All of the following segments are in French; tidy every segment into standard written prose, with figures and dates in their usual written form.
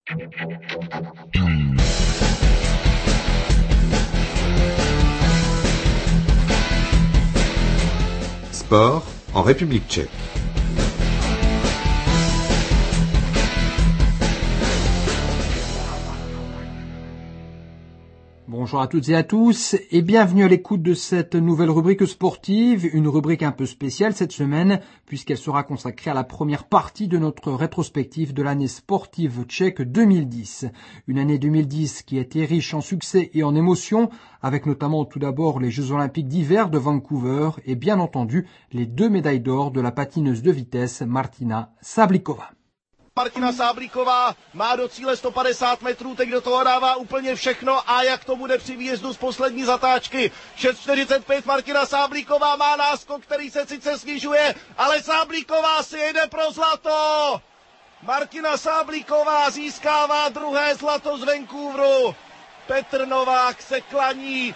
Sport en République tchèque. Bonjour à toutes et à tous et bienvenue à l'écoute de cette nouvelle rubrique sportive, une rubrique un peu spéciale cette semaine puisqu'elle sera consacrée à la première partie de notre rétrospective de l'année sportive tchèque 2010. Une année 2010 qui a été riche en succès et en émotions avec notamment tout d'abord les Jeux Olympiques d'hiver de Vancouver et bien entendu les 2 médailles d'or de la patineuse de vitesse Martina Sablikova. Martina Sáblíková má do cíle 150 metrů, teď do toho dává úplně všechno a jak to bude při výjezdu z poslední zatáčky. 6:45 Martina Sáblíková má náskok, který se sice snižuje, ale Sáblíková si jede pro zlato. Martina Sáblíková získává druhé zlato z Vancouveru. Petr Novák se klaní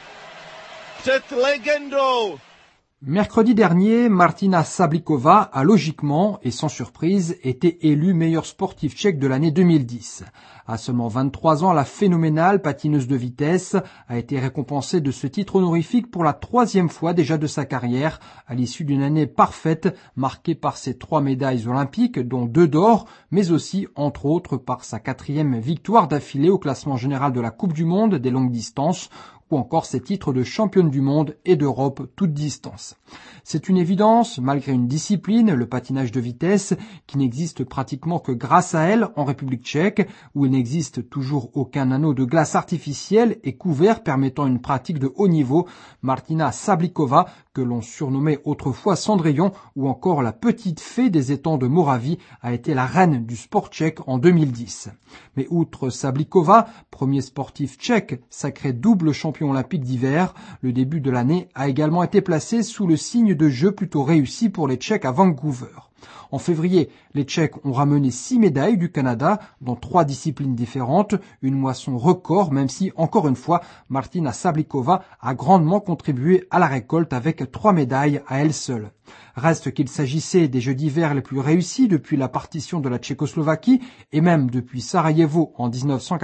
před legendou. Mercredi dernier, Martina Sablikova a logiquement et sans surprise été élue meilleure sportive tchèque de l'année 2010. À seulement 23 ans, la phénoménale patineuse de vitesse a été récompensée de ce titre honorifique pour la 3e fois déjà de sa carrière, à l'issue d'une année parfaite marquée par ses 3 médailles olympiques, dont 2 d'or, mais aussi, entre autres, par sa 4e victoire d'affilée au classement général de la Coupe du Monde des longues distances, ou encore ses titres de championne du monde et d'Europe toute distance. C'est une évidence, malgré une discipline, le patinage de vitesse, qui n'existe pratiquement que grâce à elle en République tchèque, où il n'existe toujours aucun anneau de glace artificiel et couvert permettant une pratique de haut niveau. Martina Sablikova, que l'on surnommait autrefois Cendrillon, ou encore la petite fée des étangs de Moravie, a été la reine du sport tchèque en 2010. Mais outre Sablikova, premier sportif tchèque, sacré double champion olympique d'hiver, le début de l'année a également été placé sous le signe de jeu plutôt réussi pour les Tchèques à Vancouver. En février, les Tchèques ont ramené 6 médailles du Canada dans 3 disciplines différentes, une moisson record même si, encore une fois, Martina Sablikova a grandement contribué à la récolte avec 3 médailles à elle seule. Reste qu'il s'agissait des Jeux d'hiver les plus réussis depuis la partition de la Tchécoslovaquie et même depuis Sarajevo en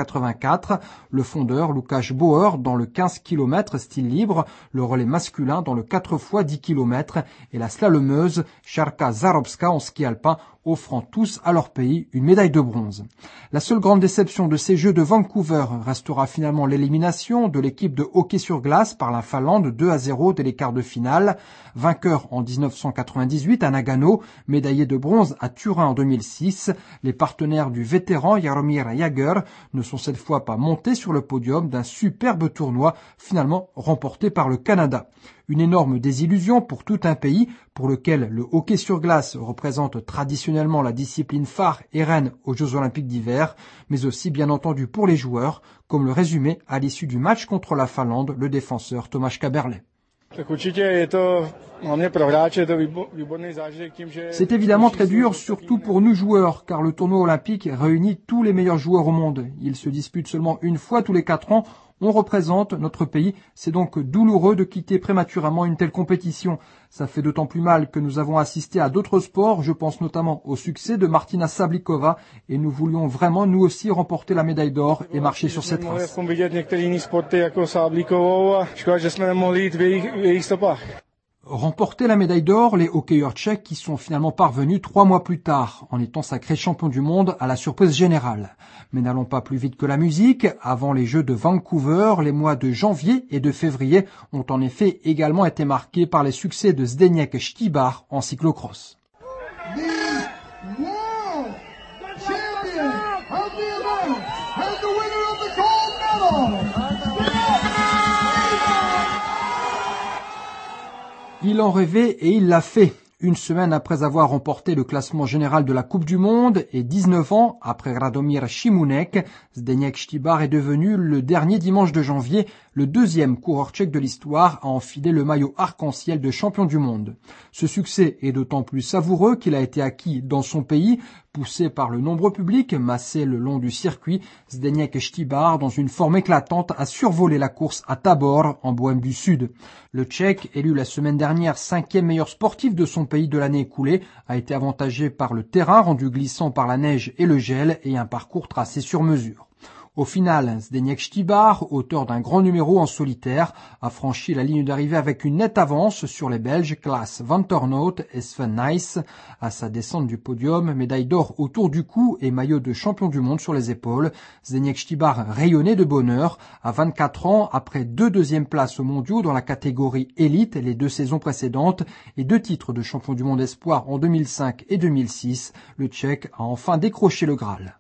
1984, le fondeur Lukáš Bauer dans le 15 km style libre, le relais masculin dans le 4 x 10 km et la slalomeuse Šárka Záhřebská en ski alpin, offrant tous à leur pays une médaille de bronze. La seule grande déception de ces Jeux de Vancouver restera finalement l'élimination de l'équipe de hockey sur glace par la Finlande 2-0 dès les quarts de finale. Vainqueur en 1998 à Nagano, médaillé de bronze à Turin en 2006, les partenaires du vétéran Jaromír Jágr ne sont cette fois pas montés sur le podium d'un superbe tournoi finalement remporté par le Canada. Une énorme désillusion pour tout un pays pour lequel le hockey sur glace représente traditionnellement la discipline phare et reine aux Jeux Olympiques d'hiver, mais aussi bien entendu pour les joueurs, comme le résumait à l'issue du match contre la Finlande le défenseur Tomáš Kaberle. C'est évidemment très dur, surtout pour nous joueurs, car le tournoi olympique réunit tous les meilleurs joueurs au monde. Il se dispute seulement une fois tous les 4 ans. On représente notre pays, c'est donc douloureux de quitter prématurément une telle compétition. Ça fait d'autant plus mal que nous avons assisté à d'autres sports, je pense notamment au succès de Martina Sablikova, et nous voulions vraiment nous aussi remporter la médaille d'or et marcher sur cette trace. Remporter la médaille d'or, les hockeyeurs tchèques qui sont finalement parvenus 3 mois plus tard, en étant sacrés champions du monde à la surprise générale. Mais n'allons pas plus vite que la musique. Avant les Jeux de Vancouver, les mois de janvier et de février ont en effet également été marqués par les succès de Zdeněk Štíbar en cyclocross. Il en rêvait et il l'a fait. Une semaine après avoir remporté le classement général de la Coupe du Monde et 19 ans après Radomír Šimůnek, Zdeněk Štíbar est devenu le dernier dimanche de janvier le deuxième coureur tchèque de l'histoire à enfiler le maillot arc-en-ciel de champion du monde. Ce succès est d'autant plus savoureux qu'il a été acquis dans son pays, poussé par le nombreux public massé le long du circuit. Zdeněk Štýbar, dans une forme éclatante, a survolé la course à Tábor, en Bohême du Sud. Le Tchèque, élu la semaine dernière 5e meilleur sportif de son pays de l'année écoulée, a été avantagé par le terrain rendu glissant par la neige et le gel et un parcours tracé sur mesure. Au final, Zdeněk Štýbar, auteur d'un grand numéro en solitaire, a franchi la ligne d'arrivée avec une nette avance sur les Belges Klaas van Ternhout et Sven Nys. À sa descente du podium, médaille d'or autour du cou et maillot de champion du monde sur les épaules, Zdeněk Štýbar rayonnait de bonheur. À 24 ans, après 2 deuxièmes places aux mondiaux dans la catégorie élite les 2 saisons précédentes et 2 titres de champion du monde espoir en 2005 et 2006, le Tchèque a enfin décroché le Graal.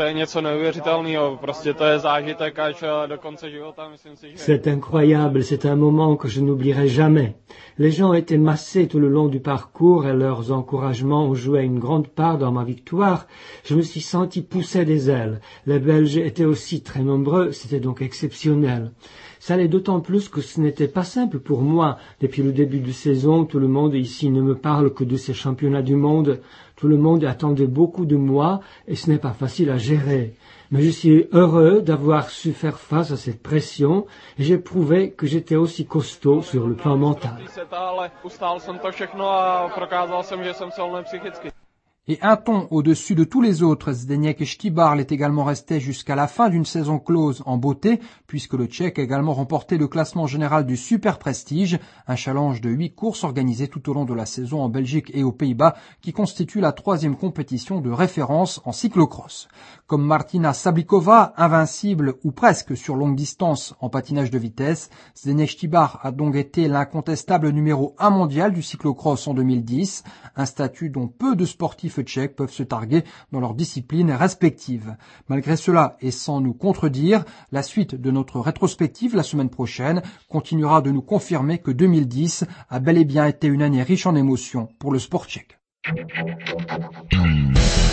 C'est incroyable, c'est un moment que je n'oublierai jamais. Les gens étaient massés tout le long du parcours et leurs encouragements ont joué une grande part dans ma victoire. Je me suis senti pousser des ailes. Les Belges étaient aussi très nombreux, c'était donc exceptionnel. Ça l'est d'autant plus que ce n'était pas simple pour moi. Depuis le début de saison, tout le monde ici ne me parle que de ces championnats du monde. Tout le monde attendait beaucoup de moi et ce n'est pas facile à gérer. Mais je suis heureux d'avoir su faire face à cette pression et j'ai prouvé que j'étais aussi costaud sur le plan mental. Et un ton au-dessus de tous les autres, Zdeněk Štýbar l'est également resté jusqu'à la fin d'une saison close en beauté, puisque le Tchèque a également remporté le classement général du Super Prestige, un challenge de 8 courses organisées tout au long de la saison en Belgique et aux Pays-Bas, qui constitue la 3e compétition de référence en cyclocross. Comme Martina Sablikova, invincible ou presque sur longue distance en patinage de vitesse, Zdeněk Štýbar a donc été l'incontestable numéro 1 mondial du cyclocross en 2010, un statut dont peu de sportifs tchèques peuvent se targuer dans leurs disciplines respectives. Malgré cela, et sans nous contredire, la suite de notre rétrospective la semaine prochaine continuera de nous confirmer que 2010 a bel et bien été une année riche en émotions pour le sport tchèque.